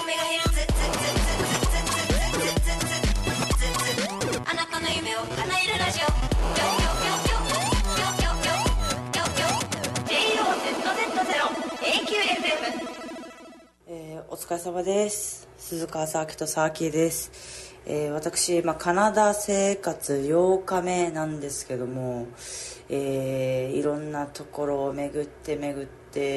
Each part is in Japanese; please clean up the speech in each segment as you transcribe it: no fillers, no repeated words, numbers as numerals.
メガヘルツあなたの夢を叶えるラジオ JOZZ0AQFM。お疲れ様です。鈴川サーキットサーキーです。私、カナダ生活8日目なんですけども、いろんなところを巡って、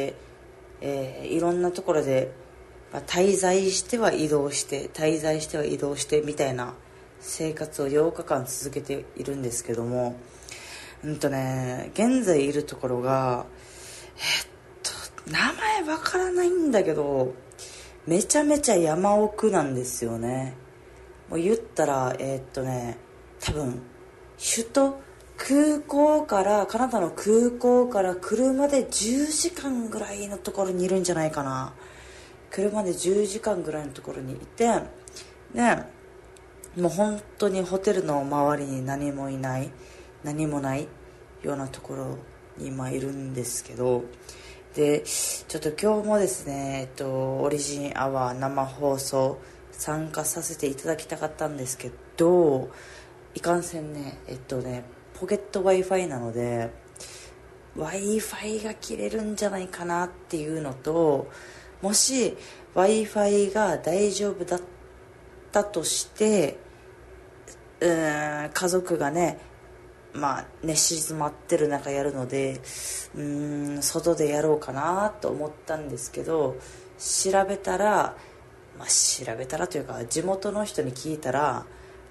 いろんなところで、滞在しては移動してみたいな生活を8日間続けているんですけども、現在いるところが名前わからないんだけど、めちゃめちゃ山奥なんですよね。もう言ったら多分首都空港からカナダの空港から車で10時間ぐらいのところにいるんじゃないかな。車で10時間ぐらいのところにいて、ね、もう本当にホテルの周りに何もないようなところに今いるんですけど、でちょっと今日もですね、オリジンアワー生放送参加させていただきたかったんですけど、いかんせんねポケット Wi-Fi なので Wi-Fi が切れるんじゃないかなっていうのと、もし Wi-Fi が大丈夫だったとして家族がね寝静まってる中やるので外でやろうかなと思ったんですけど、調べたらというか地元の人に聞いたら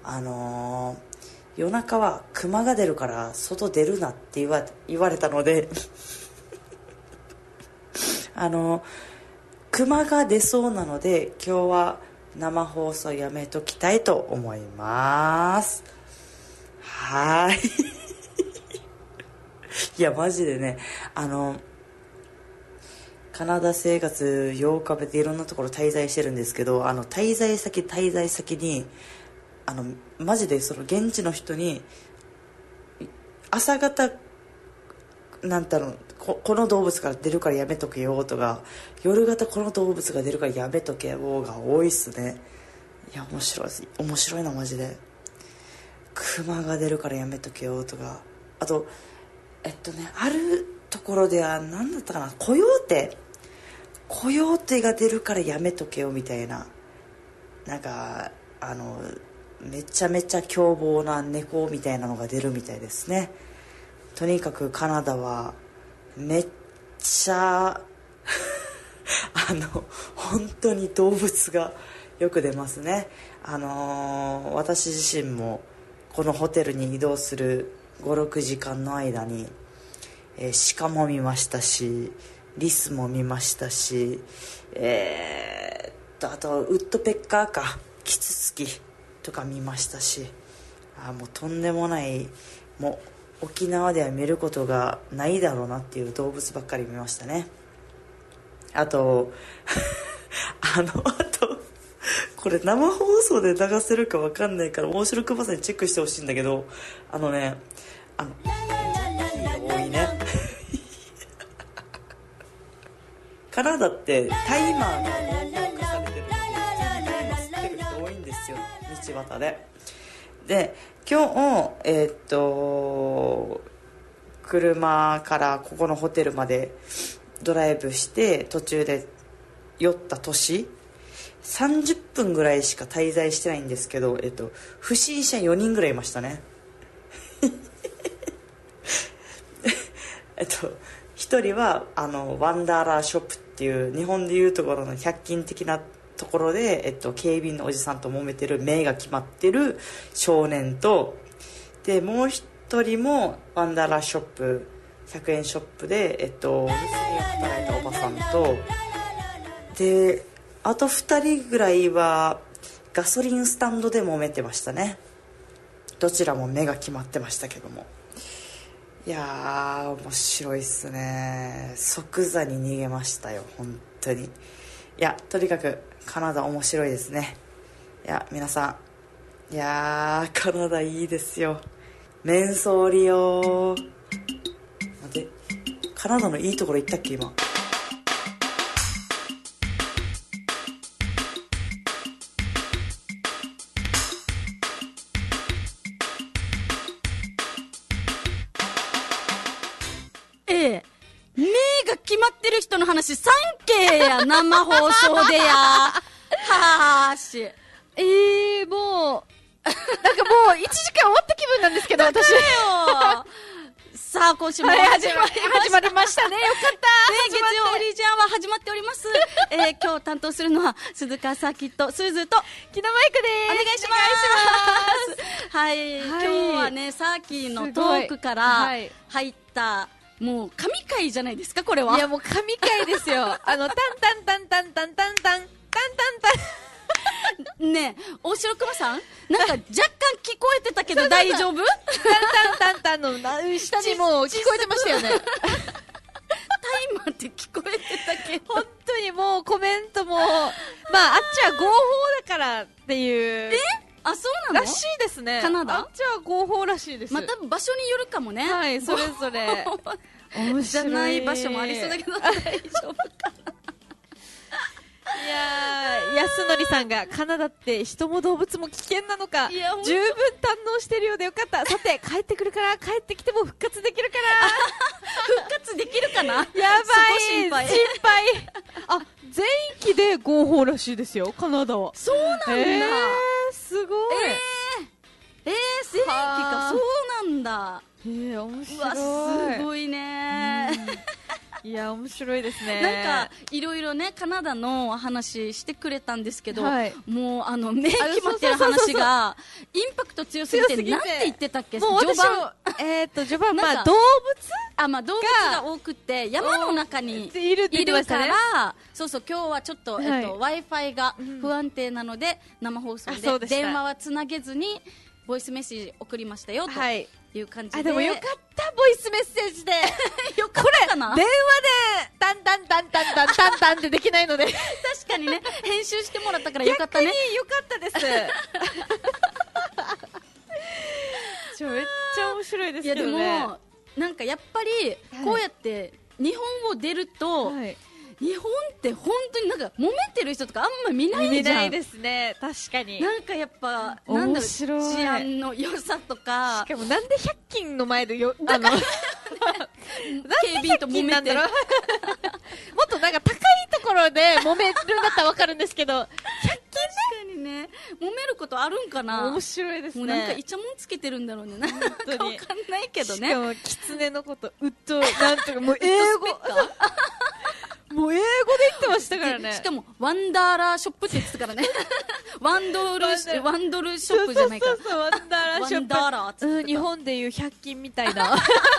夜中はクマが出るから外出るなって言われたのでクマが出そうなので今日は生放送やめときたいと思います。はい。いやマジでね、カナダ生活8日目でいろんなところ滞在してるんですけど、滞在先にマジでその現地の人に朝方この動物から出るからやめとけよとか、夜型この動物が出るからやめとけよが多いっすね。いや面白いなマジで。クマが出るからやめとけよとか、あとあるところでは何だったかな、コヨーテが出るからやめとけよみたいな、めちゃめちゃ凶暴な猫みたいなのが出るみたいですね。とにかくカナダはめっちゃ本当に動物がよく出ますね。私自身もこのホテルに移動する 5,6 時間の間に、鹿も見ましたし、リスも見ましたし、あとウッドペッカーかキツツキとか見ましたし、もうとんでもない、もう沖縄では見ることがないだろうなっていう動物ばっかり見ましたね。あとこれ生放送で流せるか分かんないから面白くまさにチェックしてほしいんだけど、多いねカナダってタイマーが合法化されてるんでタイマー吸ってる人多いんですよ、道端で。で今日車からここのホテルまでドライブして途中で寄った都市30分ぐらいしか滞在してないんですけど、不審者4人ぐらいいましたね。一人はワンダーラーショップっていう日本でいうところの100均的なところで、警備員のおじさんと揉めてる、目が決まってる少年と、でもう一人もワンダーラーショップ100円ショップで留守に働いたおばさんと、であと2人ぐらいはガソリンスタンドで揉めてましたね。どちらも目が決まってましたけども、いやー面白いっすね。即座に逃げましたよ本当に。いやとにかくカナダ面白いですね。いや皆さん、いやーカナダいいですよ。メンソーリよ。待って、カナダのいいところ行ったっけ今。 人の話3件や、生放送でや。はーし。 もう、なんかもう1時間終わった気分なんですけど、私。 さあ、今週もはい、 始始まりましたね。よかった。 ね、月曜オリジャンは始まっております。今日担当するのは、鈴鹿サーキット、スズと、 木田マイクです。 お願いします。はい、今日はね、サーキーのトークから入った、もう神回じゃないですか、これは。 いや、もう神回ですよ。タンタンタンタンタンタンタンタンタンタン。 ねえ、大城熊さんなんか若干聞こえてたけど大丈夫？ タンタンタンタンの下にもう聞こえてましたよね。 タイマーって聞こえてたけど。 本当にもうコメントも、まあ、あっちは合法だからっていう。 あ、そうなの？ らしいですね。 カナダ？ あっちは合法らしいです。 また場所によるかもね。 はい、それぞれ。面白い。 じゃない場所もありそうだけど、大丈夫かな？ いやー、安則さんがカナダって人も動物も危険なのかいや十分堪能してるようでよかった。さて帰ってくるから帰ってきても復活できるから復活できるかな？ やばい、 心配。 あ、全域で合法らしいですよ、カナダは。 そうなんだ。 すごい。 正規か。そうなんだ。 面白い。 うわ、すごいね。 いや、面白いですね。 なんかいろいろね、カナダの話してくれたんですけど、 はい、 もう目決まってる話がインパクト強すぎて、なんて言ってたっけ？ もう序盤序盤、まあ動物、 動物が多くて山の中にいるって言ってましたね。 そうそう、今日はちょっとWi-Fi が不安定なので生放送で電話はつなげずにボイスメッセージ送りましたよという感じで。 でもよかった、ボイスメッセージで。 よかったかな？ これ電話でタンタンタンタンタンタンタンってできないので。 確かにね、編集してもらったからよかったね。 逆によかったです。めっちゃ面白いですけどね。 いやでもなんかやっぱりこうやって日本を出ると、日本って本当になんか揉めてる人とかあんま見ないじゃん。 見ないですね、確かに。 なんかやっぱなんだろう、治安の良さとか。 しかもなんで100均の前で警備と揉めてる。 もっとなんか高いところで揉めるんだったらわかるんですけど、100均確かにね、揉めることあるんかな。 面白いですね。 もうなんかイチャモンつけてるんだろうね。なんかわかんないけどね。 しかも狐のことなんとかもう英語もう英語で言ってましたからね。 しかもワンダーラーショップって言ってたからね。ワンドルショップじゃないか。 そうワンダーラーショップ。 ワンダーラーって言ってた。 日本でいう100均みたいな。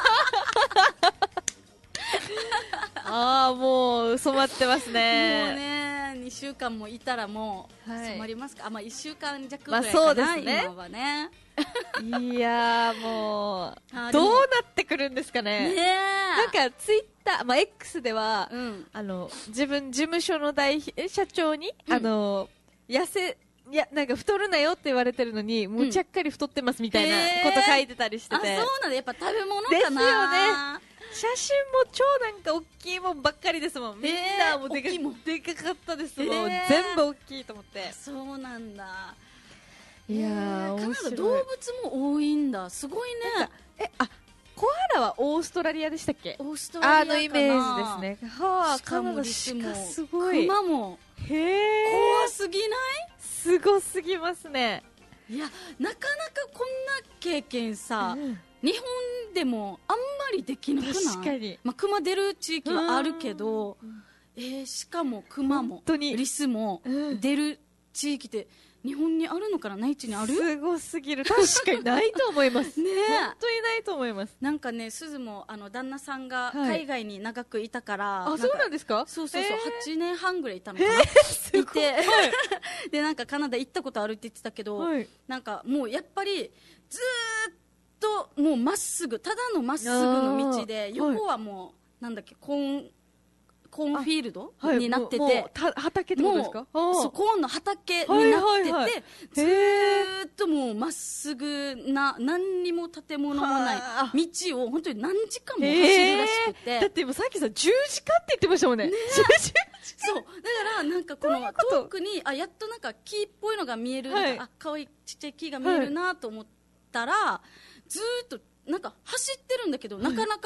ああ、もう染まってますね。 もうね、2週間もいたらもう染まりますか。まあ1週間弱ぐらいかな、 そうですね、 今はね。 いやー、もうどうなってくるんですかね。なんかツイッター、X では、自分事務所の社長に、なんか太るなよって言われてるのに、もうちゃっかり太ってますみたいなこと書いてたりしてて。 そうなんだ、やっぱ食べ物かな。 ですよね。写真も超なんか大きいもんばっかりですもん。みんなもでかかったですもん。全部大きいと思って。 そうなんだ。 いやー、面白い。 カナダ動物も多いんだ。すごいね。 コアラはオーストラリアでしたっけ？ オーストラリアかな。 イメージですね。はあ、カナダ鹿すごい。 熊も。怖すぎない？ すごすぎますね。 いや、なかなかこんな経験さ、日本でもあんまりできなくない？ 確かに。 熊出る地域はあるけど、しかも熊もリスも出る地域って日本にあるのかな？内地にある？ すごすぎる。確かにないと思いますね。本当にないと思います。 なんかね、鈴も旦那さんが海外に長くいたから、 あ、そうなんですか？ そう8年半ぐらいいたのかな、いてでなんかカナダ行ったことあるって言ってたけど、なんかもうやっぱりずーっともうまっすぐ、ただのまっすぐの道で、横はもうなんだっけ、コーンフィールドになってて、 畑ってことですか？ そう、コーンの畑になってて、ずーっともうまっすぐな、何にも建物もない道を本当に何時間も走るらしくて、 だって今さっきさ10時間って言ってましたもんね。 そうだからなんかこの遠くにやっとなんか木っぽいのが見える、かわいいちっちゃい木が見えるなと思ったら、ずーっとなんか走ってるんだけど、なかなか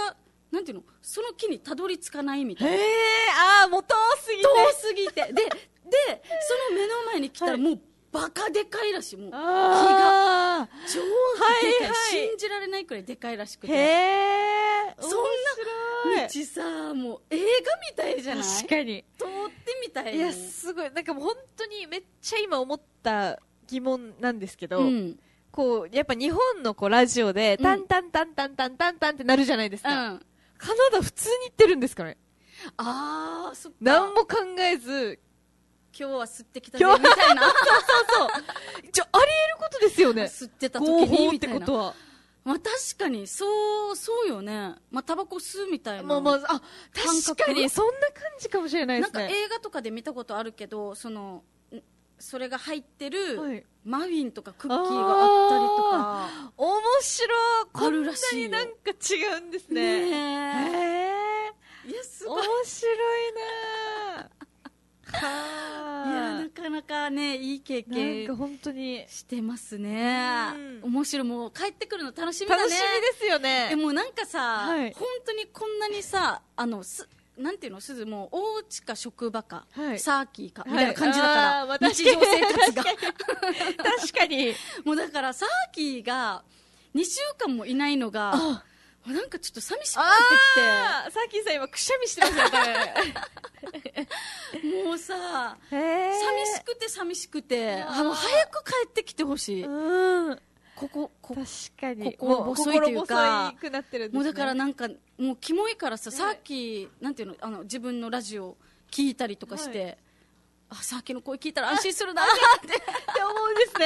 なんていうの、その木にたどり着かないみたいな。 もう遠すぎて。 遠すぎて。で、その目の前に来たらもうバカでかいらしい。もう木が超でかい、信じられないくらいでかいらしくて。そんな道さ、もう映画みたいじゃない？ 確かに。 通ってみたい。 いや、すごい。なんかもう本当にめっちゃ今思った疑問なんですけど、こう、やっぱ日本のこうラジオで、タンタンタンタンタンタンタンってなるじゃないですか。カナダ普通に言ってるんですかね？ そっか。 何も考えず、 今日は吸ってきたぜ、みたいな。 そう。あり得ることですよね。 吸ってた時に、みたいな。 ってことは。 まあ確かに、そうよね。まあタバコ吸うみたいな。 確かに、そんな感じかもしれないですね。 なんか映画とかで見たことあるけど、それが入ってるマフィンとかクッキーがあったりとか。 面白い。 あるらしいよ。 こんなになんか違うんですね。 いや、すごい。 面白いなぁ。いや、なかなかね、いい経験。 なんか本当に。 してますね。面白い。もう帰ってくるの楽しみだね。 楽しみですよね。 もうなんかさ、本当にこんなにさ、なんていうの、すず、もう、お家か職場か、サーキーか、みたいな感じだから、日常生活が。 確かに。 もうだから、サーキーが、2週間もいないのが、なんかちょっと寂しくなってきて。 サーキーさん今、くしゃみしてますよね。 もうさ、寂しくて、早く帰ってきてほしい。 確かに。 心細いというか、 くなってるんですね。 もうだからなんか、もうキモいからさ、さっき、なんていうの、自分のラジオ聞いたりとかして、さっきの声聞いたら安心するなって思うんですね。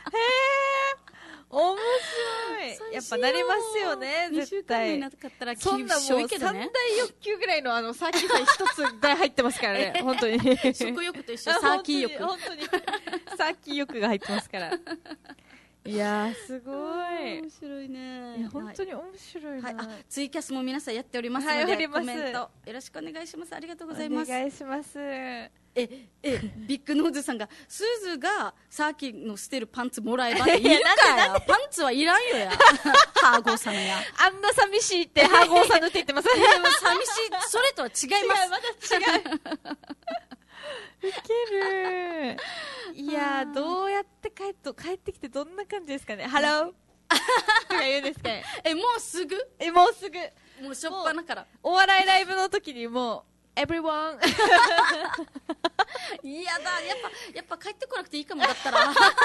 面白い。やっぱなりますよね、絶対。 2週間になかったら厳しいけどね。 三大欲求ぐらいのサーキーさん一つ大入ってますからね、本当に。 食欲と一緒、サーキー欲。 本当に。サーキー欲が入ってますから。いやー、すごい。 面白いね。 いや、本当に面白いな。 ツイキャスも皆さんやっておりますので、コメントよろしくお願いします。ありがとうございます。 お願いします。 ビッグノーズさんが、すずがさっきの捨てるパンツもらえばっているかよ。パンツはいらんよや。ハーゴーさんのや。 あんな寂しいってハーゴーさんのって言ってます。 寂しい、それとは違います。 まだ違う。ウケる。いやー、どうやって帰ってきてどんな感じですかね。ハローとか言うんですかね。 もうすぐもうすぐ。 もうしょっぱなから。 お笑いライブの時にもう、everyone。 いやだ、やっぱ帰ってこなくていいかもだったら。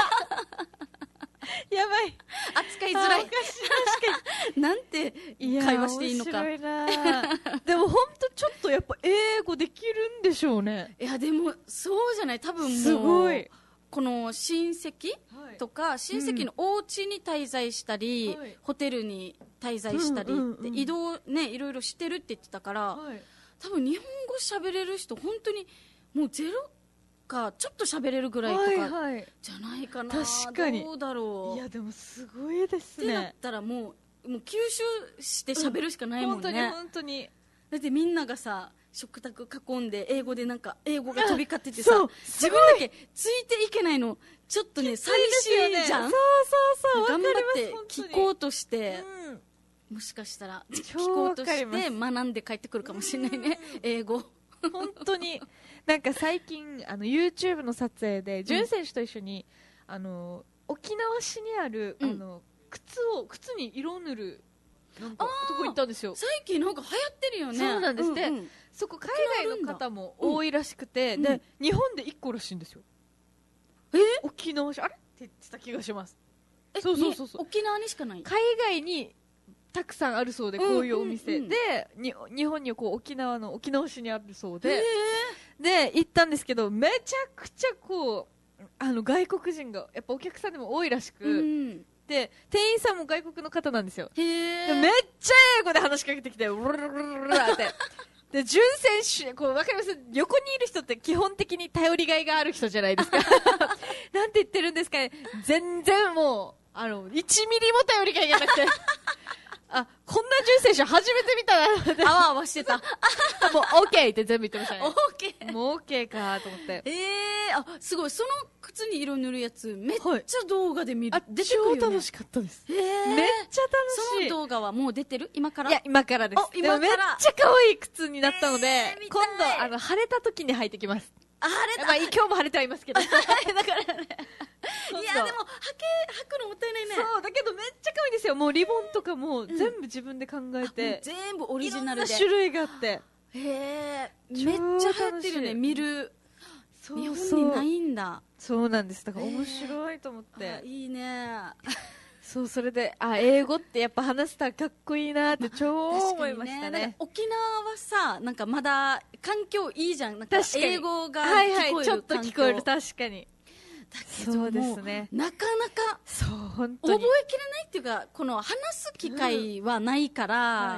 やばい。 扱いづらい。確かに。なんて会話していいのか。 面白いなでも本当ちょっとやっぱ英語できるんでしょうね。 いやでもそうじゃない、多分もうすごい。 この親戚とか、親戚のお家に滞在したり、ホテルに滞在したり、移動ね、いろいろしてるって言ってたから、多分日本語喋れる人本当にもうゼロかちょっと喋れるぐらいとかじゃないかな。 確かに。 どうだろう。 いやでもすごいですね。 ってなったらもう吸収して喋るしかないもんね。 本当に。 だってみんながさ、食卓囲んで英語でなんか英語が飛び交っててさ、自分だけついていけないのちょっとね寂しいじゃん。 そう頑張って聞こうとして、もしかしたら聞こうとして学んで帰ってくるかもしれないね、英語。 本当に。なんか最近YouTube の撮影で潤選手と一緒に沖縄市にある靴に色を塗るなんかとこ行ったんですよ。 最近なんか流行ってるよね。 そうなんですって。そこ海外の方も多いらしくて、で日本で1個らしいんですよ。沖縄市あれって言ってた気がします。そう沖縄にしかない。 海外にたくさんあるそうで、こういうお店で日本にこう沖縄市にあるそうで、で行ったんですけど、めちゃくちゃこう外国人がやっぱお客さんでも多いらしく。で店員さんも外国の方なんですよ。めっちゃ英語で話しかけてきて、うるるるるってで潤選手こう分かります？横にいる人って基本的に頼りがいがある人じゃないですか。なんて言ってるんですかね。全然もう1ミリも頼りがいがなくてあ、こんな純正車初めて見たなってあわあわしてた。 もう OK って全部言ってましたね。 OK。 もう OK かと思って。 あ、すごい。その靴に色塗るやつ、めっちゃ動画で見る。 あ、 出てくるよね。 超楽しかったです。めっちゃ楽しい。 その動画はもう出てる？今から？ いや、今からです。 今から。 めっちゃ可愛い靴になったので、今度、晴れた時に履いてきます。 晴れた。 まあ、今日も晴れてはいますけど。だからね。 いや、でも、履くのもったいないね。 そう、だけどめっちゃ可愛いですよ。もうリボンとかも全部自分で考えて。 全部オリジナルで。 いろんな種類があって。 めっちゃ流行ってるね、見る。日本にないんだ。 そうなんです。だから面白いと思って。 いいね。 そう、それで、英語ってやっぱ話したらかっこいいなって超思いましたね。 沖縄はさ、なんかまだ環境いいじゃん。なんか英語が聞こえる。 はいはい、ちょっと聞こえる、確かに。 だけどそうですね。 なかなか、 そう、本当に。 覚えきれないっていうか、この話す機会はないから、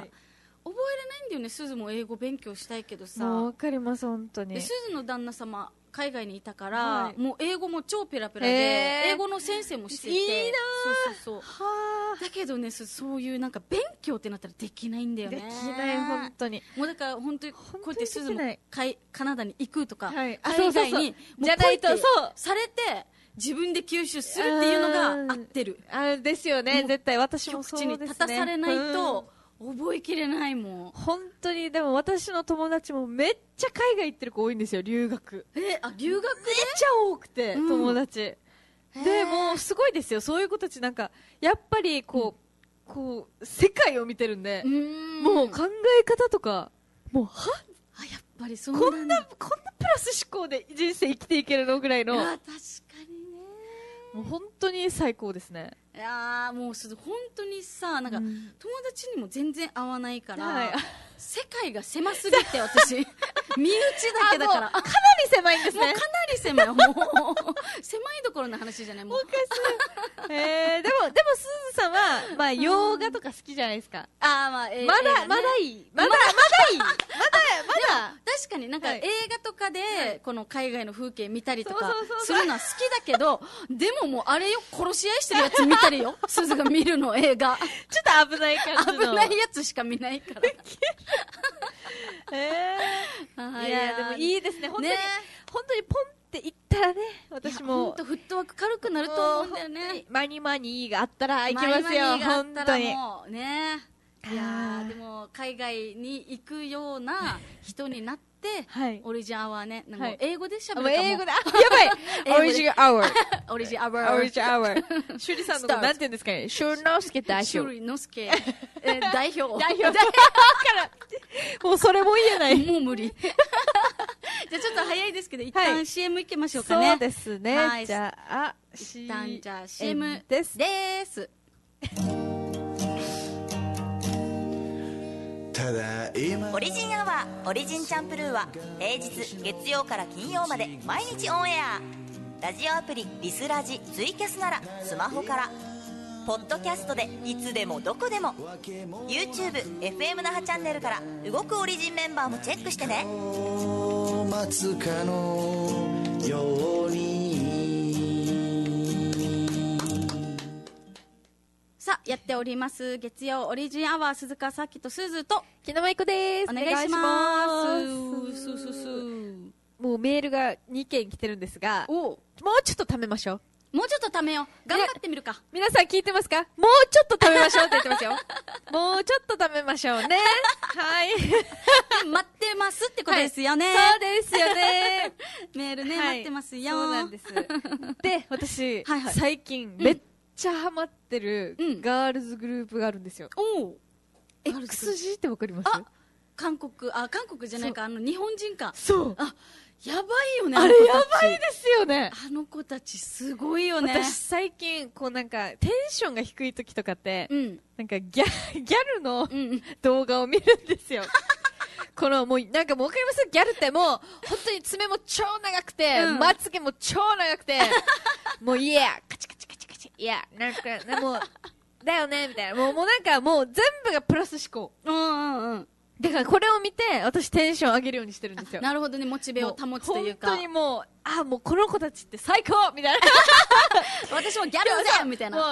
覚えれないんだよね。すずも英語勉強したいけどさ。 もうわかります、本当に。 すずの旦那様、海外にいたから、もう英語も超ペラペラで、英語の先生もしてて。 いいなそうだけどね、そういうなんか勉強ってなったらできないんだよね。 できない、本当に。 もうだから本当に、こうやってすずもカナダに行くとか、海外に、 じゃないと、そう。 されて、自分で吸収するっていうのが合ってる。 ですよね、絶対私もそうですね。 口に立たされないと、覚えきれないもん。 本当に、でも私の友達もめっちゃ海外行ってる子多いんですよ、留学。 留学めっちゃ多くて、友達。で、もうすごいですよ、そういう子たちなんか、やっぱりこう、世界を見てるんで、もう考え方とか、もう、 やっぱりそうなんだ。 こんなプラス思考で人生生きていけるのぐらいの。 確かにね。 もう本当に最高ですね。 いやもう本当にさ、なんか、友達にも全然会わないから、世界が狭すぎて、私、身内だけだから。 かなり狭いんですね。 もうかなり狭い。もう、狭いどころの話じゃない、もう。 おかしい。でも、すずさんは、まあ、洋画とか好きじゃないですか。 まだいい。 まだいい。 確かになんか映画とかで、この海外の風景見たりとかするのは好きだけど、でももうあれよ、殺し合いしてるやつ見たりよ。すずが見るの、映画。 ちょっと危ない感じの。 危ないやつしか見ないから。 いや、でもいいですね。本当にポンっていったらね、私も。 本当フットワーク軽くなると思うんだよね。 マニーがあったら行きますよ、本当に。 ね。いやでも海外に行くような人になって、オリジンアワーね、英語で喋るかも。 英語で、やばい、オリジンアワー。 オリジンアワー。 オリジンアワー。シュリさんのことなんて言うんですかね。シュルノスケ代表。 シュリノスケ代表。 もうそれも言えない。 もう無理。じゃあちょっと早いですけど、一旦 CM 行きましょうかね。 そうですね。じゃあ、 一旦じゃあ CM です。 オリジンアワーオリジンチャンプルーは平日月曜から金曜まで毎日オンエア。ラジオアプリリスラジツイキャスならスマホから、ポッドキャストでいつでもどこでも、 YouTube、FM 那覇チャンネルから動くオリジンメンバーもチェックしてね。 待つかのように。 さあ、やっております月曜オリジンアワー、鈴鹿さきとすずと木野舞子です。 お願いします。 もうメールが2件来てるんですが、もうちょっと貯めましょう。 もうちょっと貯めよう。頑張ってみるか。 皆さん聞いてますか？もうちょっと貯めましょうって言ってますよ。もうちょっと貯めましょうね。はい。 待ってますってことですよね。 そうですよね。 メールね、待ってますよ。 そうなんです。で、私、最近めっちゃハマってるガールズグループがあるんですよ。XG ってわかります？ 韓国じゃないか、日本人か。 そう。 やばいよね。 あれやばいですよね。 あの子たちすごいよね。 私最近こうなんかテンションが低い時とかって、なんかギャルの動画を見るんですよ。このもうなんかもうわかります？ギャルってもう本当に爪も超長くて、まつげも超長くて、もういやカチカチカチカチ、いやなんかもうだよねみたいな、もうなんかもう全部がプラス思考。だからこれを見て私テンション上げるようにしてるんですよ。 なるほどね、モチベを保つというか。 本当にもう、もうこの子たちって最高みたいな。 私もギャルだみたいな。 もう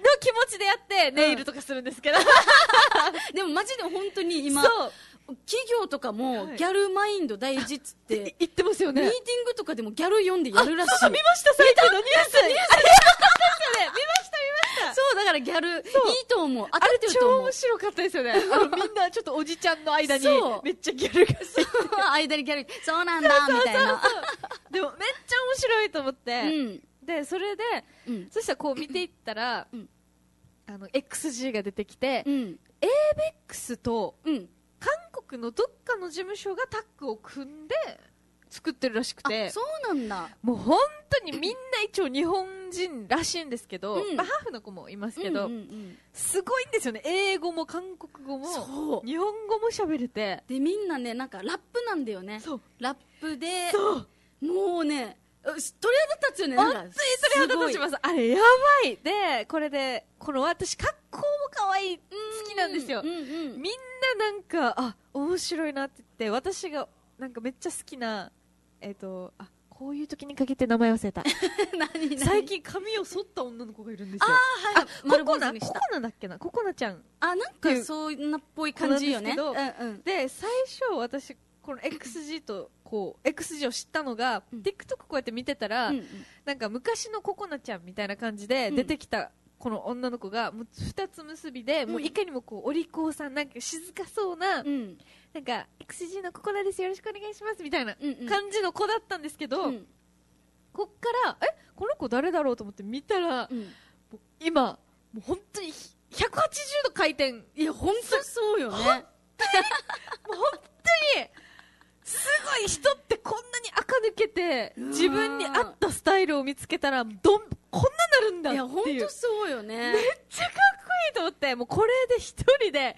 気持ちでやってネイルとかするんですけど、 でもマジで本当に今そう企業とかもギャルマインド大事っつって言ってますよね。 ミーティングとかでもギャル読んでやるらしい。 見ました、最近のニュース。あれ、よかったですよね。見ました。 そう、だからギャルいいと思う。当あれたってると思う。 超面白かったですよね。みんなちょっとおじちゃんの間にそうめっちゃギャルが間にギャル、そうなんだみたいな。 でもめっちゃ面白いと思って、 うん、 でそれで、そしたらこう見ていったら、XG が出てきて、ABEX と、韓国のどっかの事務所がタッグを組んで作ってるらしくて、 そうなんだ。 もう本当にみんな一応日本人らしいんですけど、ハーフの子もいますけど、すごいんですよね。英語も韓国語も日本語も喋れて、 でみんなね、なんかラップなんだよね。ラップでもうね、鳥肌立つよね。 本当に鳥肌立ちます。あれやばい。でこれでこの私格好も可愛い、好きなんですよ。みんななんか面白いなって言って、私がなんかめっちゃ好きなこういう時にかけて名前忘れた。何最近髪を剃った女の子がいるんですよ。 丸坊主にした。 ココナだっけな、ココナちゃん。 なんかそういうなっぽい感じよね。 で最初私この XG とこう XG を知ったのが、TikTok こうやって見てたら、なんか昔のココナちゃんみたいな感じで出てきたこの女の子がもう2つ結びで、もういかにもこうお利口さん、なんか静かそうな、なんか XG のココナです、よろしくお願いしますみたいな感じの子だったんですけど、こっからこの子誰だろうと思って見たら、もう今もう本当に180度回転。 いや本当そうよね。もう本当にすごい人ってこんなに垢抜けて自分に合ったスタイルを見つけたらこんななるんだっていう。いや本当そうよね。 めっちゃかっこいいと思って、もうこれで一人で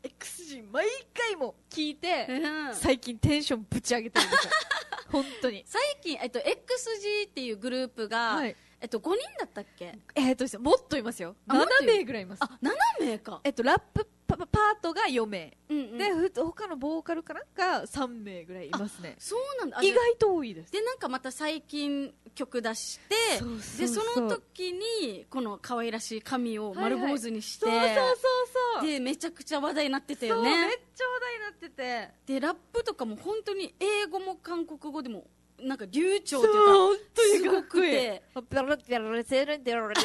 XG 毎回も聞いて、最近テンションぶち上げてるんですよ。本当に最近XG っていうグループが、5人だったっけ？ もっといますよ。7名ぐらいいます。 7名か。 ラップパートが4名、で他のボーカルかなんか3名ぐらいいますね。 そうなんだ。 意外と多いです。 でなんかまた最近曲出して、でその時にこの可愛らしい髪を丸坊主にして、でめちゃくちゃ話題になってたよね。 めっちゃ話題になってて、 でラップとかも本当に英語も韓国語でもなんか流暢っていうかすごくて、全然できてない。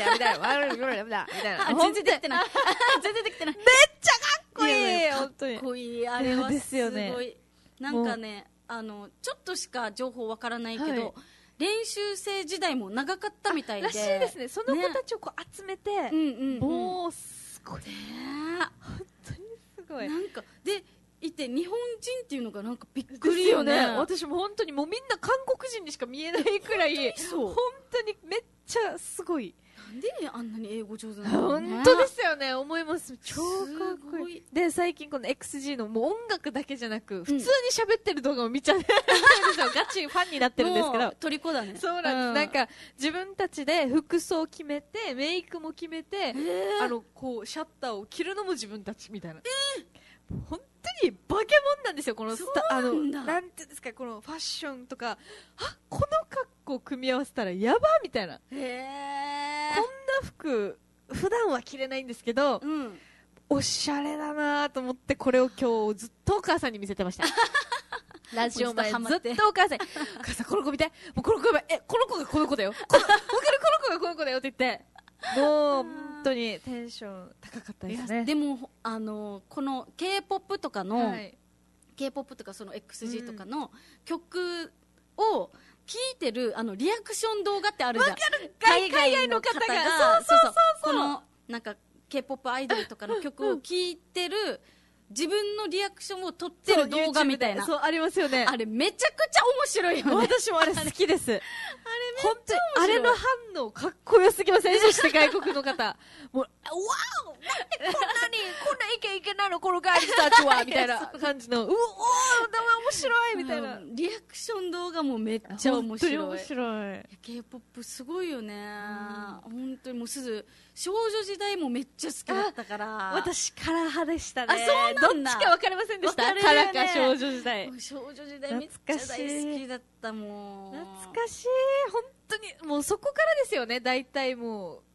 全然できてない。 めっちゃかっこいい。 本当にかっこいい。あれはすごい。なんかね、ちょっとしか情報わからないけど、練習生時代も長かったみたいで。 らしいですね。その子たちをこう集めて、もうすごい。本当にすごい。 なんかで。いて日本人っていうのがなんかびっくりよね。 私も本当にもうみんな韓国人にしか見えないくらい本当にめっちゃすごい。 なんであんなに英語上手なの？ 本当ですよね。思います。超かっこいい。で最近この XG のもう音楽だけじゃなく普通に喋ってる動画を見ちゃうんですよ。ガチファンになってるんですけど。 虜だね。 そうなんです。なんか自分たちで服装決めてメイクも決めて、こうシャッターを切るのも自分たちみたいな。本当に化け物なんですよ。このなんていうんですか、このファッションとか、この格好組み合わせたらやばみたいな。こんな服普段は着れないんですけど、おしゃれだなと思って、これを今日ずっとお母さんに見せてました。ラジオ前ずっとお母さんこの子見て、もうこの子がこの子だよ、この子がこの子だよって言って、もう本当にテンション高かったですね。 でもこの K-POP とかの、K-POP とかその XG とかの曲を聴いてるリアクション動画ってあるじゃん。海外の方がこのなんか K-POP アイドルとかの曲を聴いてる自分のリアクションを撮ってる動画みたいな。 そうありますよね。 あれめちゃくちゃ面白いよね。 私もあれ好きです。あれめっちゃ面白い。あれの反応かっこよすぎません？そして外国の方もうわお、なんでこんなイケイケなのこのガイズたちはみたいな感じの、おお面白いみたいな。 リアクション動画もめっちゃ面白い。 本当に面白い。 K-POP すごいよね。本当にもう少女時代もめっちゃ好きだったから。 私カラー派でしたね。 そうなんだ。 どっちか分かりませんでした。カラーか少女時代。 少女時代めっちゃ大好きだったもん。 懐かしい。本当にもうそこからですよね。大体もう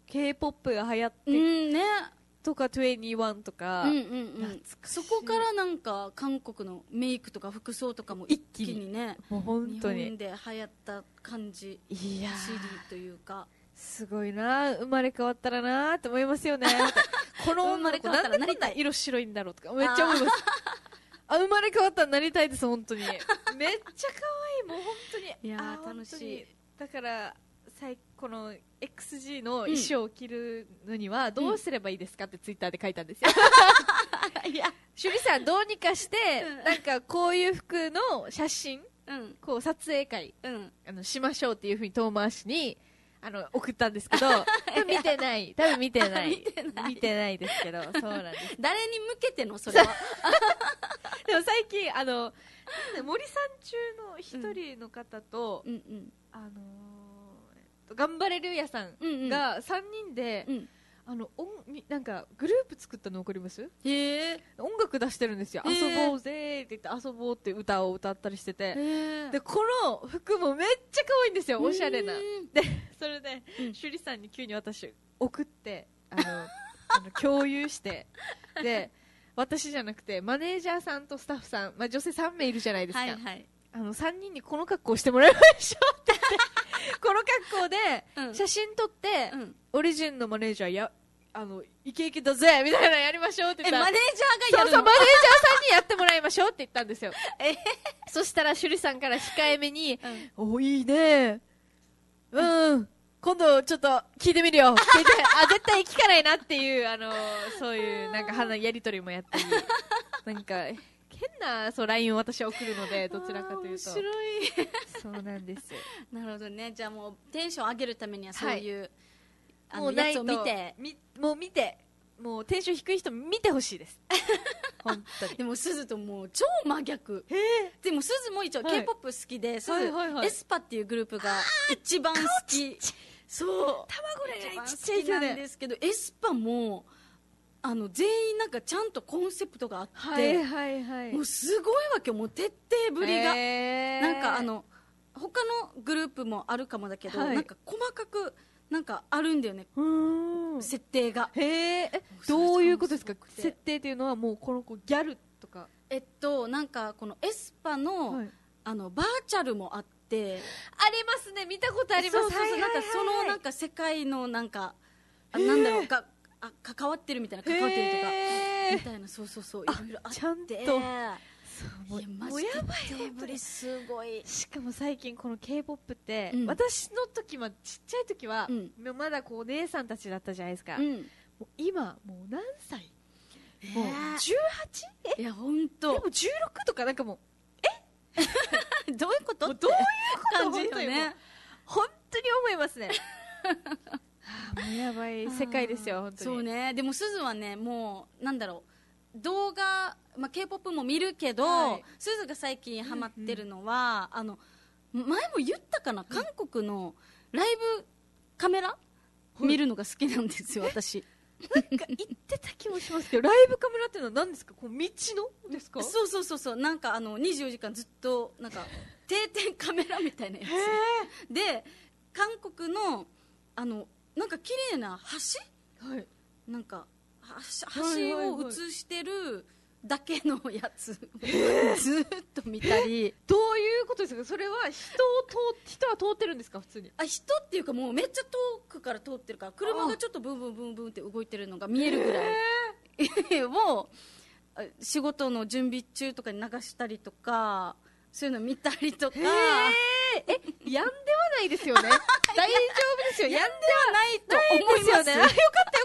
K-POP が流行って、 ね、 とか21とか、 そこからなんか韓国のメイクとか服装とかも一気にね、 もう本当に日本で流行った感じ、 いやというか、 すごいな、生まれ変わったらなって思いますよね。この女の子なんでこんな色白いんだろうとかめっちゃ思います。生まれ変わったらなりたいです、本当に。めっちゃ可愛い、もう本当に。 いや楽しい。 だからこの XG の衣装を着るのにはどうすればいいですかってツイッターで書いたんですよ。いや、趣里さんどうにかして、なんかこういう服の写真、こう撮影会、しましょうっていうふうに遠回しに送ったんですけど、多分見てない見てないですけど、そうなんです。 誰に向けてのそれは。 でも最近森さん中の一人の方と、頑張れるやさんが3人で、なんかグループ作ったの分かります？音楽出してるんですよ。遊ぼうぜって言って遊ぼうって歌を歌ったりしてて、でこの服もめっちゃ可愛いんですよ、おしゃれな。でそれで趣里さんに急に私送って共有して、で私じゃなくてマネージャーさんとスタッフさん、女性3名いるじゃないですか、3人にこの格好をしてもらいましょうって言ってこの格好で写真撮って、オリジンのマネージャーイケイケだぜみたいなのやりましょうって言ったら、 マネージャーがやるの？ そうマネージャーさんにやってもらいましょうって言ったんですよ。そしたら趣里さんから控えめに、お、いいね、今度ちょっと聞いてみるよって言って絶対聞かないなっていうそういうなんかやり取りもやったり、なんか変なLINE を私は送るので、どちらかというと。面白い。そうなんです。 なるほどね。じゃあもうテンション上げるためにはそういう、やつを見て、 もうテンション低い人見てほしいです。本当に。 でもすずともう超真逆。でもすずも一応 K-POP 好きで、すずエスパっていうグループが一番好き。そう。 卵がちっちゃいなんですけど、エスパも全員なんかちゃんとコンセプトがあって、もうすごいわけよ、もう徹底ぶりが。なんか他のグループもあるかもだけど、なんか細かくなんかあるんだよね、設定が。 どういうことですか？設定っていうのはもうこの子ギャルとか。 なんかこのエスパの、バーチャルもあって、 ありますね、見たことあります。 なんかそのなんか世界のなんかなんだろうが関わってるみたいな、関わってるとかみたいな、そういろいろあって、 ちゃんともうやばいぶりすごい。 しかも最近この K-POP って、私の時はちっちゃい時は、まだこうお姉さんたちだったじゃないですか、もう今もう何歳、もう 18？ いや本当。 でも16とかなんかもうどういうことどういう感じよね。 本当に思いますね。もうやばい世界ですよ、本当に。 そうね。でもすずはね、もうなんだろう、動画、K-POP も見るけど、すずが最近ハマってるのは、前も言ったかな、韓国のライブカメラ見るのが好きなんですよ、私。 なんか言ってた気もしますけど、ライブカメラっていうのは何ですか？こう道のですか？ そう、なんか24時間ずっとなんか定点カメラみたいなやつで、韓国のなんか綺麗な橋、なんか橋を映してるだけのやつずっと見たり。 どういうことですか？それは人は通ってるんですか？普通に。 人っていうかもうめっちゃ遠くから通ってるから、車がちょっとブンブンブンブンって動いてるのが見えるぐらいを仕事の準備中とかに流したりとか、そういうの見たりとか。 病んではないですよね。大丈夫ですよ。 病んではないと思いますよね。 よかった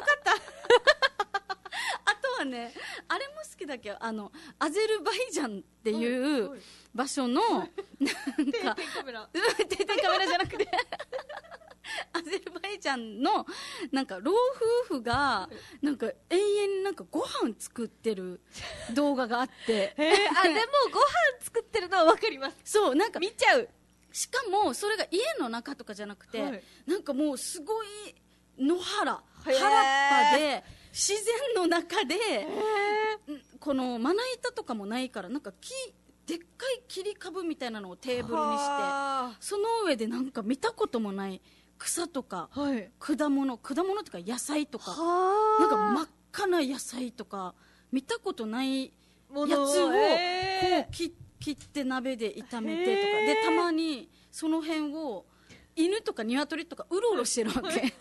あとはね、あれも好きだけど、アゼルバイジャンっていう場所のなんか定点カメラじゃなくてアゼルバイジャンのなんか老夫婦がなんか永遠になんかご飯作ってる動画があって、 でもご飯作ってるのは分かります。 そう、なんか見ちゃう。 しかもそれが家の中とかじゃなくて、なんかもうすごい野原っぱで自然の中で、このまな板とかもないから、なんかでっかい切り株みたいなのをテーブルにして、その上でなんか見たこともない草とか、 はい、 果物とか野菜とか、なんか真っ赤な野菜とか見たことないやつをこう切って鍋で炒めてとかで、たまにその辺を犬とか鶏とかうろうろしてるわけ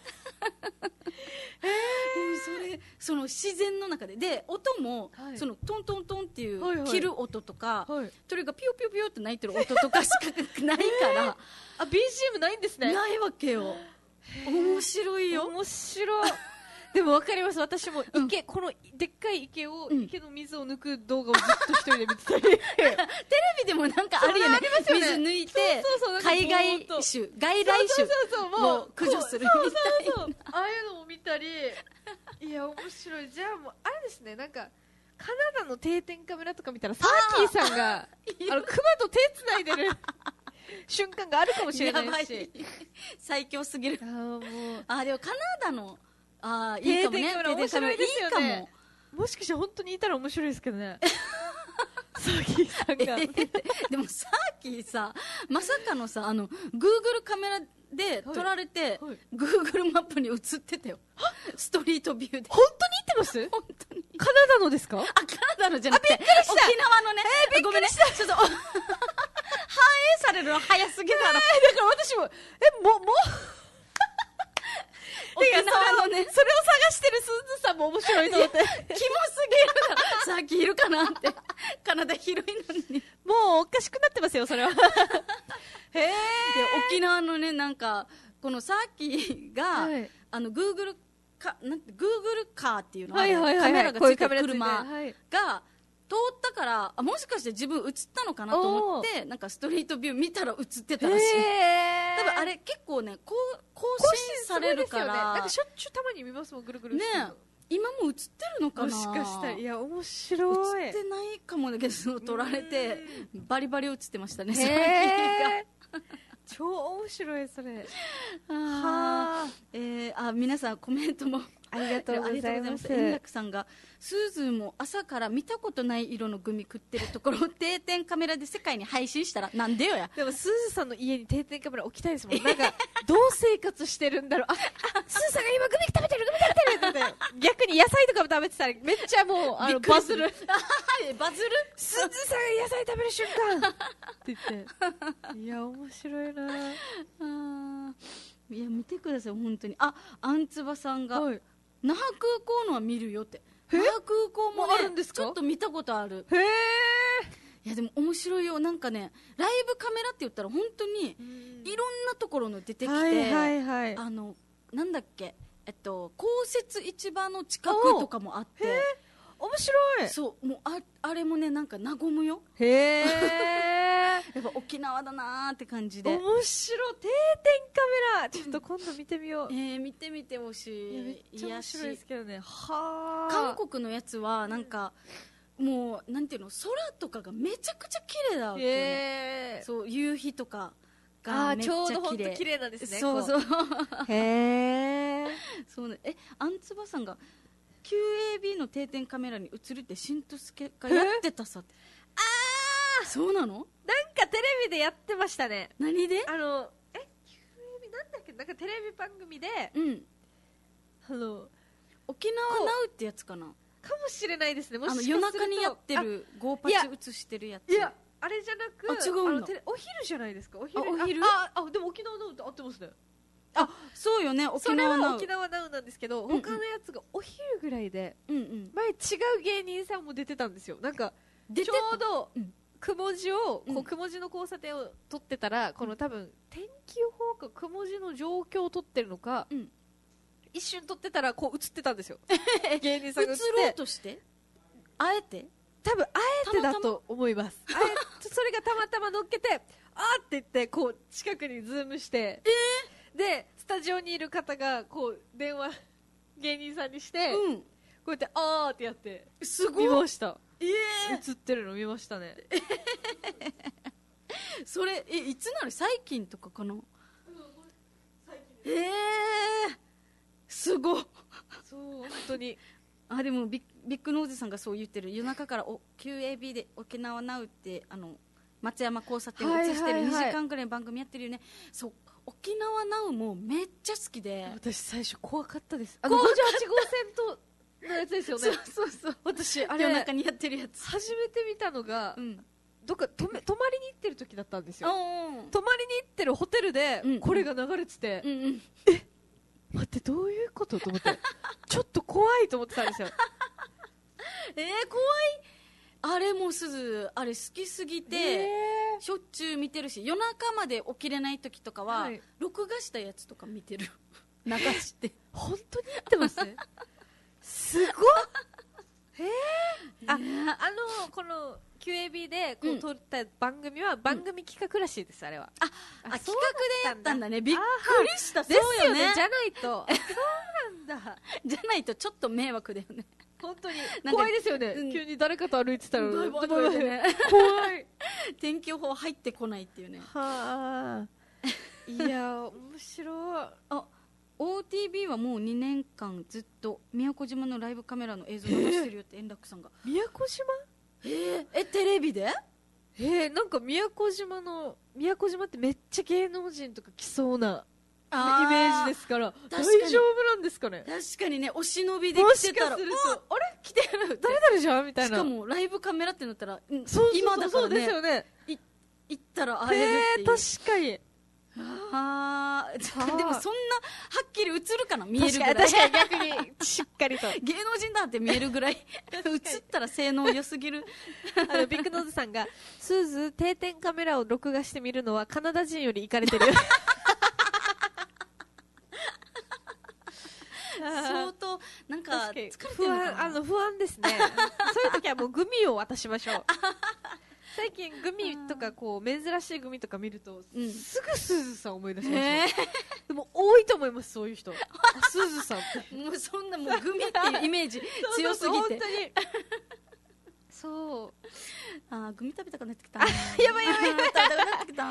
その自然の中で音も、はい、そのトントントンっていう切る音とか、はいはい、鳥がピヨピヨピヨって鳴いてる音とかしかないからあ、BGM ないんですね。 ないわけよ。面白いよ。 面白いでも分かります。私も池、このでっかい池を、池の水を抜く動画をずっと一人で見てたりテレビでもなんかあるよね。水抜いて海外種外来種を駆除するみたいな、 ああいうのも見たりいや面白い。じゃあもうあれですね、なんかカナダの定点カメラとか見たらサーキーさんがクマと手つないでる瞬間があるかもしれないし最強すぎる。 でもカナダのいいかもね。 面白いですよね。もしかして本当にいたら面白いですけどねサーキーさんがでもサーキーさ、まさかのさ、Google カメラで撮られて、はいはい、Google マップに映ってたよストリートビューで。 本当に言ってます？本当に。カナダのですか？ カナダのじゃなくてびっくりした。 沖縄のね。 びっくりした。 ちょっと反映されるの早すぎだろ。 だから私も沖縄のね、 それを探してるすずさんも面白いと思ってキモすぎるな。さっきいるかなってカナダ広いのにもうおかしくなってますよそれはへえ。で沖縄のね、なんかこのサーキーが、はい、Google カーっていうのが、カメラがついてる車が通ったから、もしかして自分映ったのかなと思ってなんかストリートビュー見たら映ってたらしい。多分あれ結構ね更新されるから、 なんかしょっちゅうたまに見ますもん、ぐるぐるね。 今も映ってるのかな。 もしかしたら。いや面白い。 映ってないかもだけど撮られてバリバリ映ってましたね。 超面白いそれ。 皆さんコメントもありがとうございます。 円楽さんがスーズーも朝から見たことない色のグミ食ってるところを定点カメラで世界に配信したらなんでよや。 でもスーズーさんの家に定点カメラ置きたいですもん。なんかどう生活してるんだろう。スーズーさんが今グミ食べてるって逆に野菜とかも食べてたらめっちゃもうバズるバズる。 スーズーさんが野菜食べる瞬間って言っていや面白いな。 いや見てください本当に。あんつばさんが、はい、那覇空港のは見るよって。那覇空港も、ね、 あるんですか？ ちょっと見たことある。 へえ。 いやでも面白いよ。なんかねライブカメラって言ったら本当にいろんなところの出てきて、なんだっけ公設市場の近くとかもあって。 面白い。 そうもうあれもねなんか和むよ。 へえやっぱ沖縄だなーって感じで。 面白い。定点カメラちょっと今度見てみよう。 見てみてほしい。 いやめっちゃ面白いですけどね。 は韓国のやつはなんか、もうなんていうの空とかがめちゃくちゃ綺麗だわけよね。そう夕日とかがめっちゃ綺麗。 ちょうど本当綺麗なんですね。 そうそうへえ。 そうね。あんつばさんがQAB の定点カメラに映るってしんとすけがやってたさって。そうなの？ なんかテレビでやってましたね。 何で？ QAB なんだっけ、なんかテレビ番組で、 沖縄ナウってやつかな。 かもしれないですね。もしかすると夜中にやってるゴーパチ映してるやつ。 いやあれじゃなく、 違うの。 お昼じゃないですか。お昼。でも沖縄ナウって合ってますね。 そうよね。沖縄ナウ。 それは沖縄ナウなんですけど、他のやつがお昼ぐらいで、前違う芸人さんも出てたんですよ。なんかちょうどくもじをくもじの交差点を撮ってたら、この多分天気予報かくもじの状況を撮ってるのか、一瞬撮ってたらこう映ってたんですよ。芸人さんが映ろうとしてあえて多分あえてだと思います。それがたまたま乗っけてって言ってこう近くにズームして、でスタジオにいる方がこう電話芸人さんにして、こうやってってやってすごい見ました。映ってるの見ましたね。 それいつなの？最近とかかな？すごい。 そう本当に。 でもビッグノーズさんがそう言ってる。夜中から QAB で沖縄ナウって松山交差点を映してる2時間ぐらいの番組やってるよね。そう沖縄ナウもめっちゃ好きで、 私最初怖かったです。58号線とのやつですよね。 そう私あれ夜中にやってるやつ初めて見たのが、どっか泊まりに行ってる時だったんですよ。泊まりに行ってるホテルでこれが流れてて、待ってどういうことと思ってちょっと怖いと思ってたんですよ。 怖い。あれもすずあれ好きすぎてしょっちゅう見てるし、夜中まで起きれない時とかは、録画したやつとか見てる。流して本当に言ってますすごっ。この QAB でこう撮った番組は番組企画らしいです、あれは。 企画でやったんだね。びっくりした。 ですよね。じゃないとそうなんだ。 じゃないとちょっと迷惑だよね。 本当に怖いですよね。急に誰かと歩いてたら怖い。 天気予報入ってこないっていうね。 はあ。いや面白い。 OTB はもう2年間ずっと宮古島のライブカメラの映像流してるよって円楽さんが。 宮古島？ テレビで？ なんか宮古島ってめっちゃ芸能人とか来そうなイメージですから、大丈夫なんですかね。 確かにね、お忍びで来てたら、あれ来てる誰じゃんみたいな。 しかもライブカメラってなったら、 今だからね。そうですよね。 行ったら会えるっていう。 確かに。 でもそんなはっきり映るかな、見えるぐらい。 確かに逆にしっかりと芸能人だって見えるぐらい映ったら性能良すぎる。 ビッグノーズさんがスーズ定点カメラを録画してみるのはカナダ人よりイカれてる相当なんか疲れてるのかな。 不安ですね。そういう時はもうグミを渡しましょう。最近グミとかこう珍しいグミとか見ると、すぐスーズさん思い出します。でも多いと思います、そういう人。スーズさんってもうそんなもうグミっていうイメージ強すぎて。 本当にそうグミ食べたくなってきた。 やばい食べたくなってきた。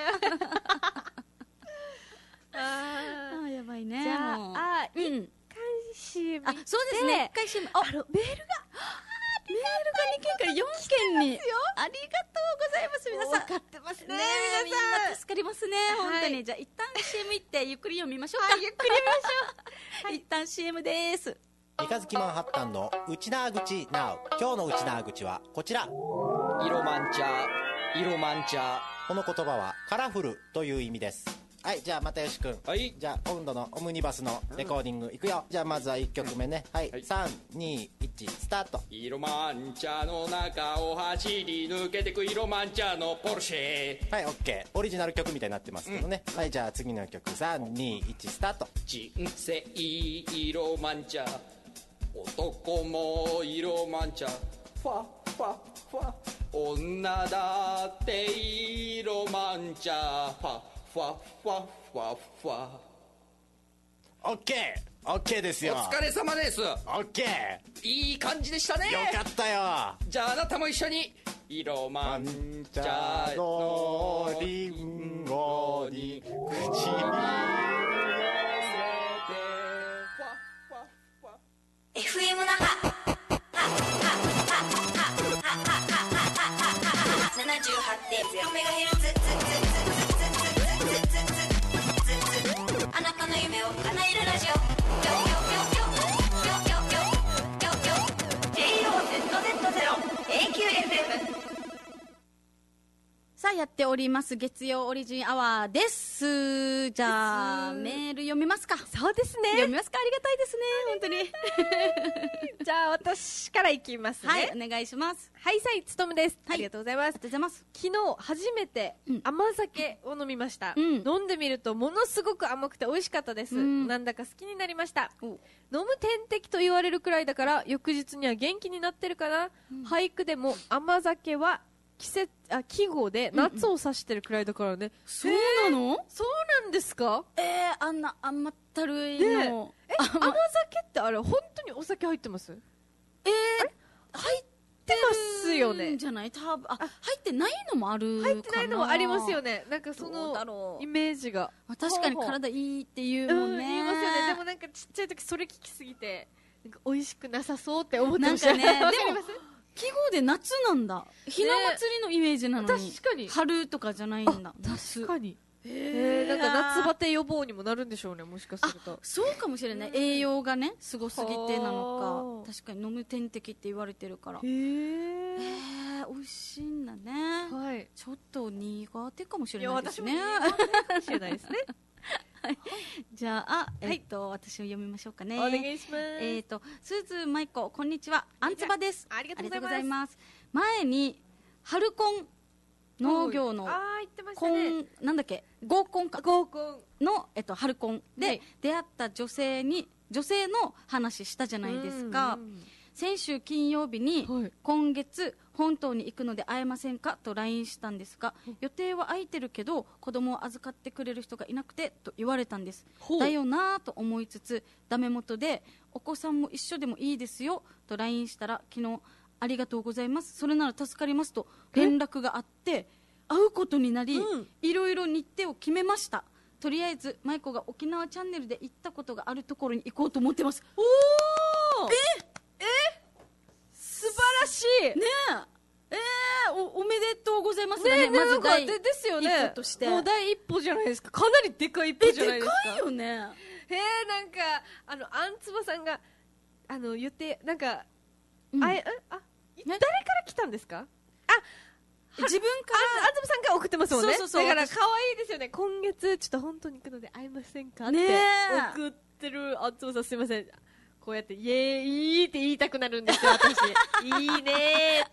やばいね。 じゃあ一回 CM そうですね、一回 CM。メールが2件から4件に。ありがとうございます、皆さん。 分かってますね、 みんな助かりますね、本当に。じゃあ一旦 CM 行ってゆっくり読みましょうか。 ゆっくり読みましょう。 一旦 CM です。 三日月マンハッタンのウチナー口ナウ。今日のウチナー口はこちら。 色マンチャー、色マンチャー。 この言葉はカラフルという意味です。はい、じゃあ又吉君、じゃあ今度のオムニバスのレコーディングいくよ。じゃあまずは1曲目ね。はい、3、2、1スタート。 色マンチャの中を走り抜けてく色マンチャのポルシェ。 はい、 OK。 オリジナル曲みたいになってますけどね。はい、じゃあ次の曲3、2、1スタート。 人生色マンチャ、男も色マンチャ、ファファファ、女だって色マンチャ、ファファファファファ。 オッケー、オッケーですよ。 お疲れ様です。 オッケー、 いい感じでしたね。 よかったよ。 じゃああなたも一緒に色マンチャのリンゴに口に寄せてファファファ。 FM 那覇 78.0MHz、 あなたの夢を叶えるラジオ。AOZZ0AQFM。 さあやっております月曜オリジンアワーです。じゃあメール読みますか。 そうですね、 読みますか。ありがたいですね、本当に。 じゃあ私からいきますね。 はい、お願いします。 はい、さいつとむです、 はい、 ありがとうございます。 ありがとうございます。 昨日初めて甘酒を飲みました、飲んでみるとものすごく甘くて美味しかったです、なんだか好きになりました。飲む点滴と言われるくらいだから翌日には元気になってるかな、俳句でも甘酒は季語で夏を指してるくらいだからね、 そうなの？ そうなんですか？ あんな甘ったるいの、 甘酒ってあれ本当にお酒入ってます？ 入ってますよね。 じゃない？多分入ってないのもあるかな。 入ってないのもありますよね。なんかそのイメージが確かに体いいっていうもんね。 言いますよね。でもなんかちっちゃい時それ聞きすぎてなんか美味しくなさそうって思ってました。 なんかね、でも季語で夏なんだ。ひな祭りのイメージなのに、 確かに春とかじゃないんだ。 確かになんか夏バテ予防にもなるんでしょうね、もしかすると。 そうかもしれない、栄養がねすごすぎてなのか。確かに飲む点滴って言われてるから。美味しいんだね、はい、ちょっと苦手かもしれないですね。 いや、私も苦手かもしれないですね。 はい、じゃあ、私を読みましょうかね。 お願いします。 スーズ舞子、こんにちは。アンツバです。 ありがとうございます。 前に春コン農業のなんだっけ、合コンの春コンで出会った女性の話したじゃないですか。先週金曜日に、今月本島に行くので会えませんかと LINE したんですが、予定は空いてるけど子供を預かってくれる人がいなくてと言われたんです。だよなと思いつつ、ダメ元でお子さんも一緒でもいいですよと LINE したら、昨日ありがとうございます、それなら助かりますと連絡があって会うことになり、いろいろ日程を決めました。とりあえず舞子が沖縄チャンネルで行ったことがあるところに行こうと思ってます。 素晴らしいねえ。おめでとうございますね。まず第一歩として、 もう第一歩じゃないですか。かなりでかい一歩じゃないですか。 でかいよね。 なんかアンツバさんが言ってなんか、誰から来たんですか？ 自分からアンツバさんが送ってますもんね。 そうだから可愛いですよね。今月ちょっと本当に行くので会えませんかって送ってるアンツバさん、すいません。こうやってイエーイって言いたくなるんですよ、私。いいねーって。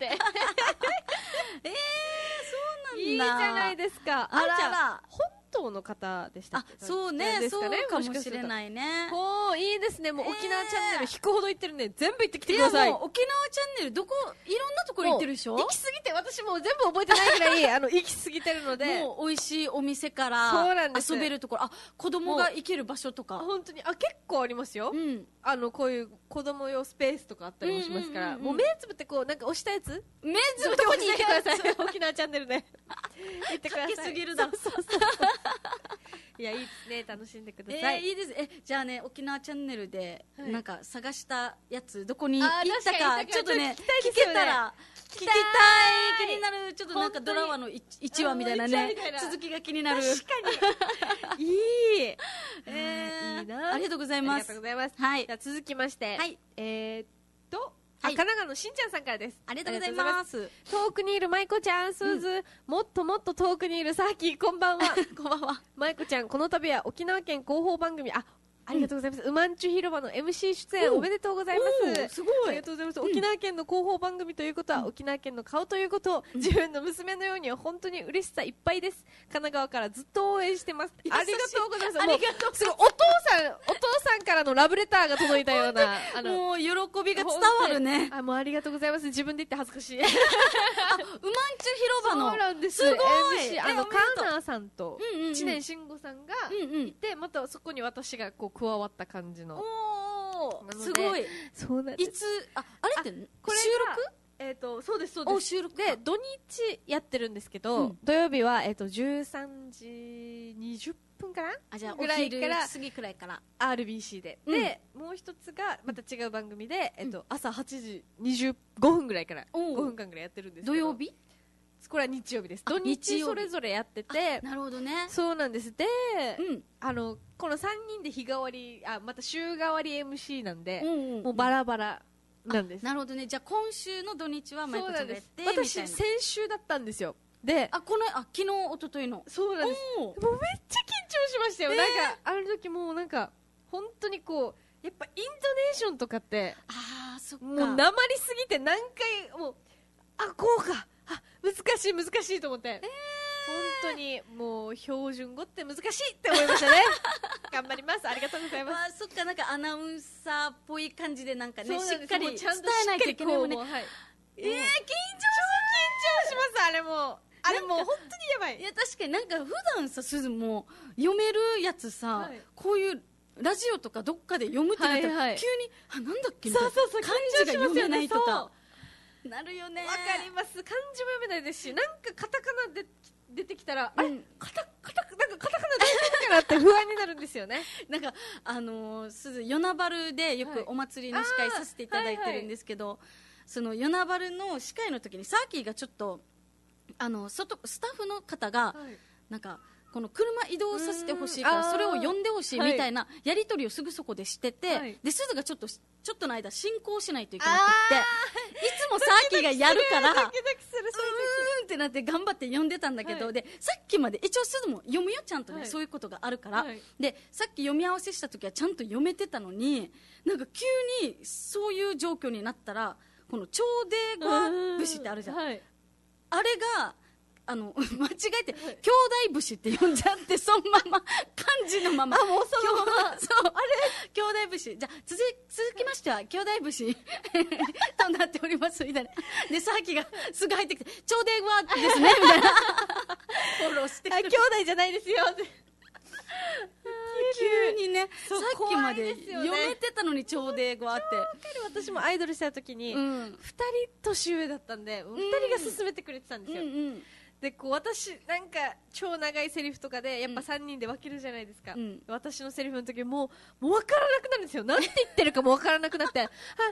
そうなんだ。 いいじゃないですか。 あら、 本当の方でしたっけ？ そうね、そうかもしれないね。 いいですね。もう沖縄チャンネル引くほど行ってるんで、全部行ってきてください。 もう沖縄チャンネルいろんなところ行ってるでしょ。 行き過ぎて、私もう全部覚えてないぐらい行き過ぎてるので、 もう美味しいお店から遊べるところ、子供が行ける場所とか、 本当に結構ありますよ。こういう子供用スペースとかあったりもしますから、もう目つぶってこうなんか押したやつ、 目つぶってここに行ってください。沖縄チャンネルで行ってください。 かけすぎるだろ。 いや、いいですね。楽しんでください。 いいです。じゃあね、沖縄チャンネルでなんか探したやつどこに行ったかちょっとね、聞けたら聞きたい。気になる。ちょっとなんかドラマの1話みたいなね、続きが気になる。 確かに。いい。いいな。 ありがとうございます。 ありがとうございます。 はい。 じゃあ続きまして、神奈川のしんちゃんさんからです。 ありがとうございます。 遠くにいるまいこちゃん、すず、もっともっと遠くにいるさーきー、こんばんは。 こんばんは。 まいこちゃん、この度は沖縄県広報番組、ありがとうございます。うまんちゅ広場の MC 出演おめでとうございます。 すごい。 ありがとうございます。沖縄県の広報番組ということは、沖縄県の顔ということを、自分の娘のようには本当に嬉しさいっぱいです。神奈川からずっと応援してます。ありがとうございます。 ありがとう。 すごい、お父さんからのラブレターが届いたような、 もう喜びが伝わるね。 もうありがとうございます。自分で言って恥ずかしい。 うまんちゅ広場の。 そうなんです。 すごい。 カーナーさんと知念慎吾さんがいて、またそこに私がこう加わった感じの。 すごい。 そうなんです。 いつ、あれってこれ収録？そうです、そうです。 収録で、土日やってるんですけど、土曜日は、13時20分かな？ じゃあ、お昼過ぎくらいから。 RBC で。で、もう一つが、また違う番組で、朝8時25分ぐらいから、5分間ぐらいやってるんですけど。 土曜日？ これは日曜日です。土日それぞれやってて。 なるほどね。 そうなんです。で、この3人で日替わり、また週替わり MC なんで、もうバラバラなんです。 なるほどね。じゃあ今週の土日はマイコちゃんがやって、 私先週だったんですよ。で、 昨日、一昨日の。 そうなんです。もうめっちゃ緊張しましたよ。なんか、ある時もうなんか、本当にこう、やっぱイントネーションとかって、 そっか。 もう訛りすぎて何回、もう、こうか。難しいと思って。本当にもう標準語って難しいって思いましたね。頑張ります。ありがとうございます。 そっか、なんかアナウンサーっぽい感じでなんかね、 しっかり伝えないといけないもんね。 緊張します。あれもう本当にやばい。 いや、確かになんか普段さ、すずも読めるやつさ、こういうラジオとかどっかで読むってなったら、急に、なんだっけみたいな漢字が読めないとか。なるよね。 わかります。漢字も読めないですし、なんかカタカナで出てきたら、カタカナ出てるかなって不安になるんですよね。 なんかすず与那原でよくお祭りの司会させていただいてるんですけど、その与那原の司会の時にサーキーがちょっとスタッフの方がなんかこの車移動させてほしいからそれを呼んでほしいみたいなやり取りをすぐそこでしてて、で鈴がちょっとの間進行しないといけなくっていつもサーキーがやるからうーんってなって頑張って読んでたんだけど、でさっきまで一応鈴も読むよちゃんとね、そういうことがあるから、でさっき読み合わせした時はちゃんと読めてたのに、なんか急にそういう状況になったらこの超デゴア節ってあるじゃん、あれが間違えて兄弟節って呼んじゃって、そのまま漢字のまま、もうそのままそうあれ兄弟節、じゃあ続きましては兄弟節となっておりますみたいな、でさっきがすぐ入ってきて超デゴアですねみたいなフォローしてくる、 兄弟じゃないですよって急にね、さっきまで読めてたのに超デゴアって。 私もアイドルした時に2人年上だったんで、2人が勧めてくれてたんですよ。でこう私なんか超長いセリフとかでやっぱ3人で分けるじゃないですか、私のセリフの時もう分からなくなるんですよ。なんて言ってるかも分からなくなって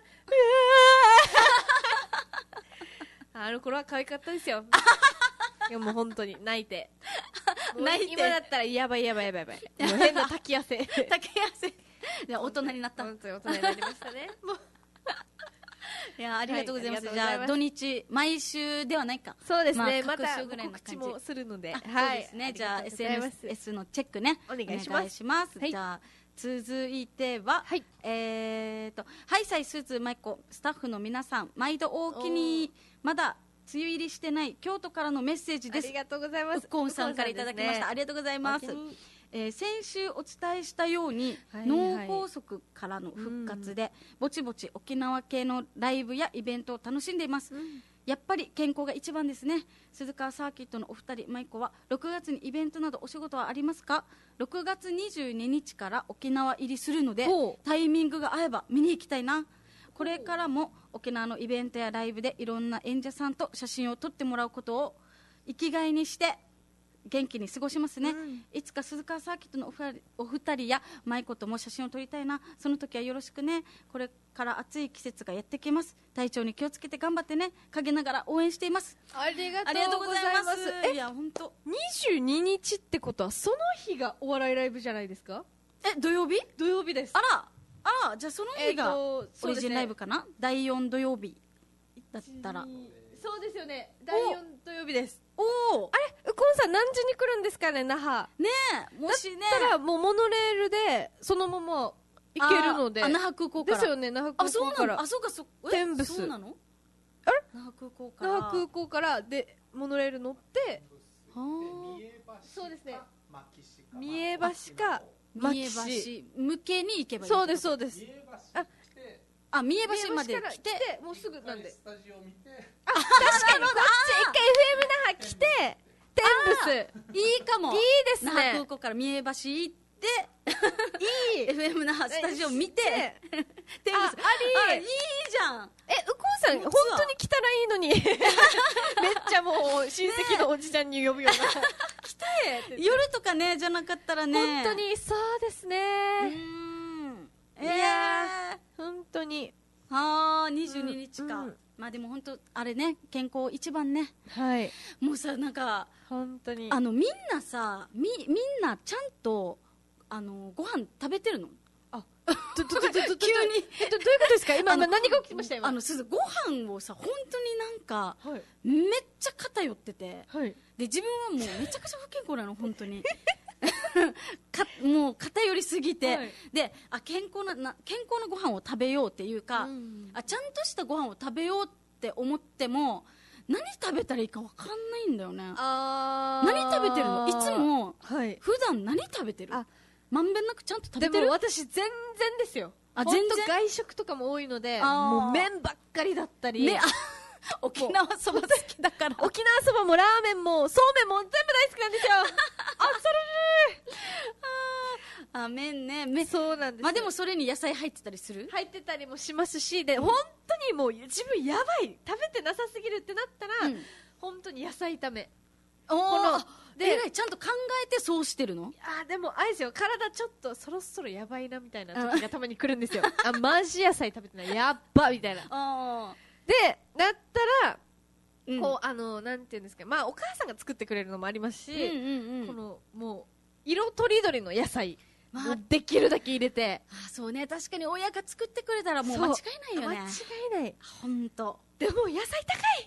あの頃は可愛かったですよいやもう本当に泣いて今だったらやばいもう変な滝汗大人になった、 本当に大人になりましたねもういやありがとうございます。じゃあ土日毎週ではないか。 そうですね。 また告知もするので、 そうですね。じゃあ SNS のチェックねお願いします。じゃあ続いてはハイサイスーツマイコスタッフの皆さん、毎度おおきに、まだ梅雨入りしてない京都からのメッセージです。 ありがとうございます。 うっこんさんからいただきました。ありがとうございます。先週お伝えしたように、脳梗塞からの復活で、ぼちぼち沖縄系のライブやイベントを楽しんでいます、やっぱり健康が一番ですね。鈴川サーキットのお二人、舞子は6月にイベントなどお仕事はありますか？6月22日から沖縄入りするのでタイミングが合えば見に行きたいな。これからも沖縄のイベントやライブでいろんな演者さんと写真を撮ってもらうことを生きがいにして元気に過ごしますね、いつか鈴川サーキットのお二人や舞子とも写真を撮りたいな。その時はよろしくね。これから暑い季節がやってきます。体調に気をつけて頑張ってね。陰ながら応援しています。 ありがとうございます。 いや本当 22日ってことはその日がお笑いライブじゃないですか？ 土曜日です。 あらじゃあその日がオリジンライブかな、第4土曜日だったら。 そうですよね、第4土曜日です。 あれウコンさん何時に来るんですかね、那覇ね。もしねだったらもうモノレールでそのまま行けるので。 那覇空港からですよね、那覇空港から。 そうか天ブス。 そうなの？ あれ？ 那覇空港からでモノレール乗って、そうですね、三重橋か三重橋向けに行けばいい。 そうです三重橋まで来てもうすぐなんで。 スタジオ見て、 確かにこっち一回 FM 那覇来て天ブスいいかも。 いいですね。 那覇空港から三重橋行っていい FM 那覇スタジオ見て天ブスいいじゃん。 ウコンさん本当に来たらいいのにめっちゃもう親戚のおじちゃんに呼ぶような来て夜とかねじゃなかったらね。 本当にそうですね。いや本当に 22日か、まあでも本当あれね、健康一番ね。もうさ、なんか本当にみんなさみんなちゃんとご飯食べてるの？ 急にどういうことですか？今何が起きましたよ。 すずご飯をさ本当になんか、めっちゃ偏ってて、で自分はもうめちゃくちゃ不健康なの本当にもう偏りすぎて、で健康なご飯を食べようっていうか、ちゃんとしたご飯を食べようって思っても何食べたらいいか分かんないんだよね。何食べてるの？いつも、普段何食べてる？まんべんなくちゃんと食べてる？ でも私全然ですよ。全然外食とかも多いので、もう麺ばっかりだったり。 沖縄そば好きだから沖縄そばもラーメンもそうめんも全部大好きなんですよ麺ね。 そうなんです。 まあでもそれに野菜入ってたりする？ 入ってたりもしますし、で本当にもう自分やばい食べてなさすぎるってなったら、本当に野菜炒め。 でちゃんと考えてそうしてるの？ でもあれですよ、体ちょっとそろそろやばいなみたいな時がたまに来るんですよマジ野菜食べてないやっばみたいなでなったらこうなんていうんですか、まあお母さんが作ってくれるのもありますし、このもう色とりどりの野菜、まあ、できるだけ入れて、 そうね、確かに親が作ってくれたらもう間違いないよね。 間違いない。 本当。 でも野菜高い。高いですよ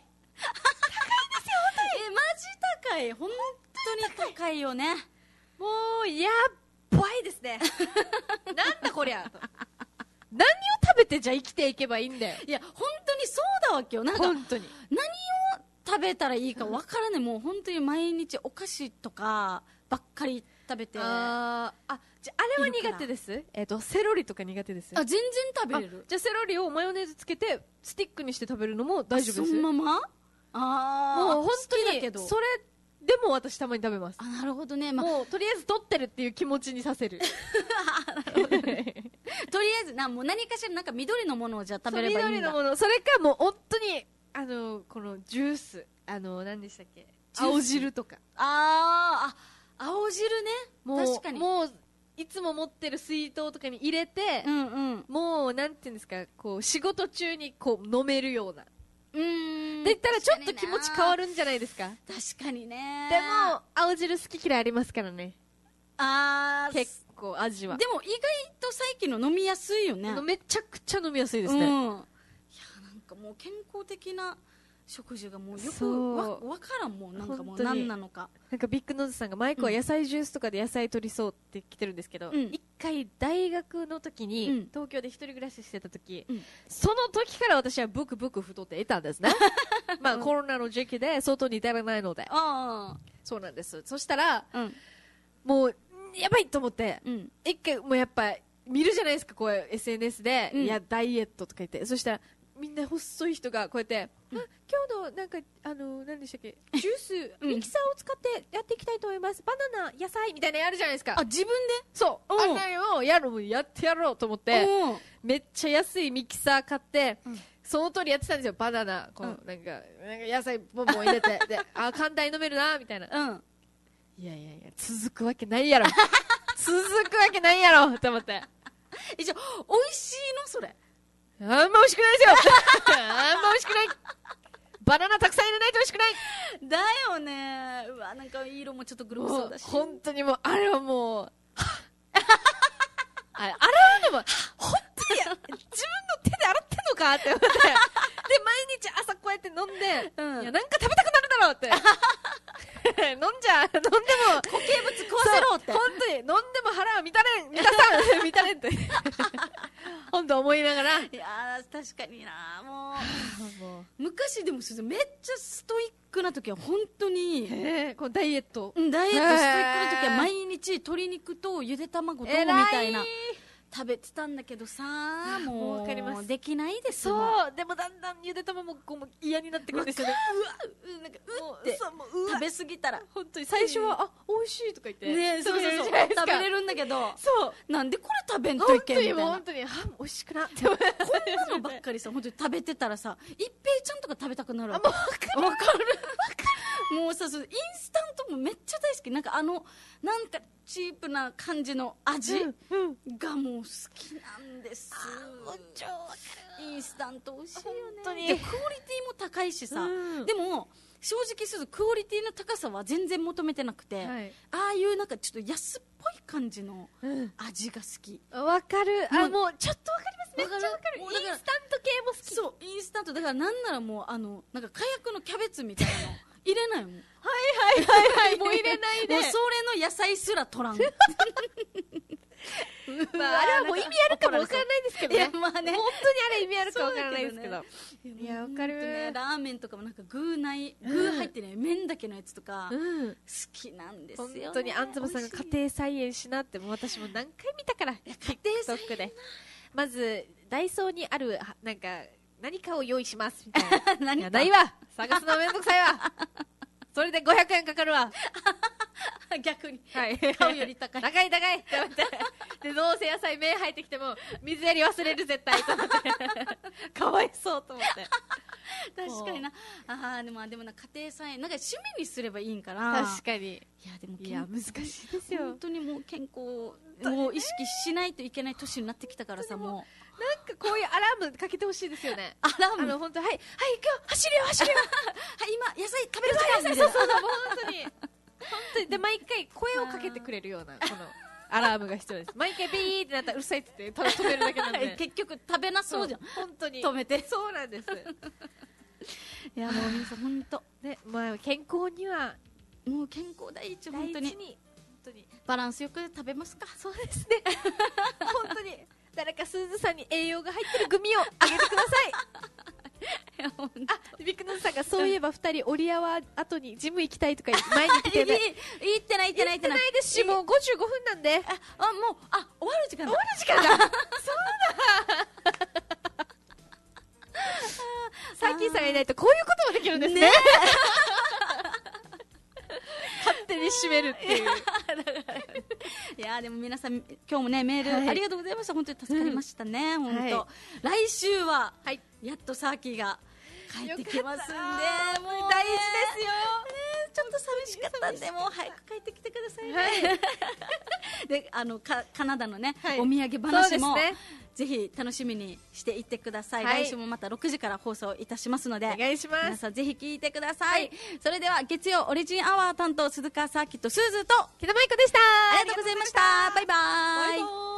本当に。マジ高い。本当に高いよね。 もうやっばいですね。なんだこりゃ。何を食べてじゃ生きていけばいいんだよ。 いや本当にそうだわけよ。なんか本当に何を食べたらいいかわからない。もう本当に毎日お菓子とかばっかり食べて。 じゃあれは苦手です。セロリとか苦手です。 全然食べれる。 じゃあセロリをマヨネーズつけてスティックにして食べるのも大丈夫です。 そのまま。 もう本当にだけどそれでも私たまに食べます。 なるほどね。 もうとりあえず取ってるっていう気持ちにさせる。 とりあえずもう何かしらなんか緑のものをじゃあ食べればいいんだ。 緑のもの、それかもう本当にこのジュース、何でしたっけ、青汁とか。 青汁ね。確かにもういつも持ってる水筒とかに入れて、もうなんていうんですか、こう仕事中にこう飲めるような。で言ったらちょっと気持ち変わるんじゃないですか。 確かにね。 でも青汁好き嫌いありますからね。結構味は。 でも意外と最近の飲みやすいよね。 めちゃくちゃ飲みやすいですね。いやなんかもう健康的な食事がもうよくわからん。もうなんかもう何なのか。 なんかビッグノーズさんがマイクは野菜ジュースとかで野菜取りそうって来てるんですけど、一回大学の時に東京で一人暮らししてた時、その時から私はブクブク太っていたんですね。まあコロナの時期で外に出れないので。そうなんです。そしたらもうやばいと思って一回もうやっぱ見るじゃないですか、こう SNS でいやダイエットとか言って、そしたらみんな細い人がこうやって、今日のなんか何でしたっけ、ジュースミキサーを使ってやっていきたいと思います、バナナ野菜みたいなのやるじゃないですか。 自分で。 そうあんなのをやってやろうと思って、めっちゃ安いミキサー買って、その通りやってたんですよ。バナナこうなんか野菜ボンボン入れてで簡単に飲めるなみたいな。いや続くわけないやろ。続くわけないやろと思って。 美味しいのそれ。 あんま美味しくないですよ。あんま美味しくない。バナナたくさん入れないと美味しくない。 だよね。うわ、なんか色もちょっとグロそうだし。 本当にもうあれはもうあれはでも本当に自分の手で洗ってんのかって思って。で毎日朝こうやって飲んで、いやなんか食べたくなるだろうって。飲んでも固形物食わせろって。 本当に飲んでも腹は満たれんって本当思いながら。 いや確かにな。もう昔でもめっちゃストイックな時は本当にこのダイエットストイックな時は毎日鶏肉とゆで卵とみたいな食べてたんだけどさ、もうわかります。 できないです。 そうでもだんだんゆで卵も嫌になってくるんですよね。 なんかって食べ過ぎたら本当に最初は美味しいとか言ってね、そう食べれるんだけど、 そうなんでこれ食べんといけんみたいな。 本当に美味しくなってこんなのばっかりさ、本当に食べてたらさ、一平ちゃんとか食べたくなるわけ。わかる。もうさ、インスタントもめっちゃ大好き。なんかなんかチープな感じの味がもう好きなんです。 もう超わかる。 インスタント美味しいよね。 本当にでクオリティも高いしさ、でも正直するとクオリティの高さは全然求めてなくて、ああいうなんかちょっと安っぽい感じの味が好き。 わかる。もうちょっとわかります。めっちゃわかる。インスタント系も好き。 そうインスタントだからなんならもうなんか火薬のキャベツみたいなの入れないもん。 はいもう入れないで。 もうそれの野菜すら取らん。 まああれはもう意味あるかもわからないですけどね。 まあね、 本当にあれ意味あるかわからないですけど。いやわかる。 ラーメンとかもなんか具入ってね、麺だけのやつとか好きなんですよ。 本当にアンズムさんが家庭菜園しなっても私も何回見たから。 家庭菜園でまずダイソーにあるなんか何かを用意しますみたいな。いやないわ。探すのめんどくさいわ。それで500円かかるわ。 逆に、買うより高い高いって思って。でどうせ野菜芽生えてきても水やり忘れる絶対と思って。かわいそうと思って。 確かにな。でもな、家庭菜園なんか趣味にすればいいんかな。 確かに。いや難しいですよ。 本当にもう健康を意識しないといけない年になってきたからさ、もうなんかこういうアラームかけてほしいですよね。 アラーム本当はい、はい、行くよ、走るよ、走るよ。 はい、今、野菜食べる時間みたいな。 そうそうそう、もう本当に。本当に。で、毎回声をかけてくれるような、このアラームが必要です。毎回ビーってなったらうるさいって言って、ただ止めるだけなんで。 結局食べなそうじゃん。 本当に。 止めて。 そうなんです。 いや、もう皆さん本当。 ね、まあ健康には、 もう健康第一、本当に。 本当にバランスよく食べますか。 そうですね。本当に誰かすずさんに栄養が入ってるグミをあげてください。ビッグノズさんがそういえば2人折り合わ後にジム行きたいとか前に言ってて、 行ってないですし、もう55分なんで、 もう終わる時間だ。 そうだ。サーキーさんがいないとこういうこともできるんですね。勝手に締めるっていう。 いやでも皆さん今日もねメールありがとうございました。本当に助かりましたね。本当来週はやっとサーキーが帰ってきますんで、もう大事ですよ。 ちょっと寂しかったんで、もう早く帰ってきてくださいね。でカナダのねお土産話もぜひ楽しみにしていってください。来週もまた6時から放送いたしますので、 お願いします。 皆さんぜひ聞いてください。それでは月曜オリジンアワー担当鈴鹿サーキットスーズと木田舞子でした。 ありがとうございました。バイバイ。